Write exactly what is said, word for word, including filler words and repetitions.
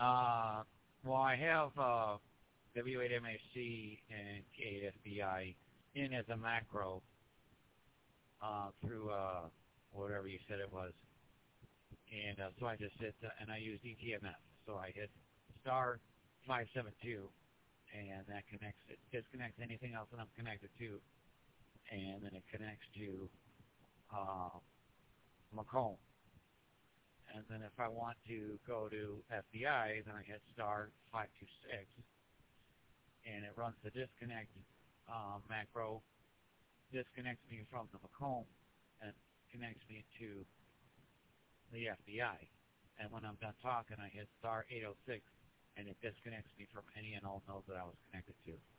Uh, well, I have uh, W eight M H C and K eight F B I in as a macro uh, through uh, whatever you said it was. And uh, so I just hit, uh, and I use E T M F. So I hit star five seven two, and that connects, it disconnects anything else that I'm connected to, and then it connects to uh, Macomb. And then if I want to go to F B I, then I hit star five two six, and it runs the disconnect uh, macro, disconnects me from the Macomb, and connects me to the F B I. And when I'm done talking, I hit star eight oh six, and it disconnects me from any and all nodes that I was connected to.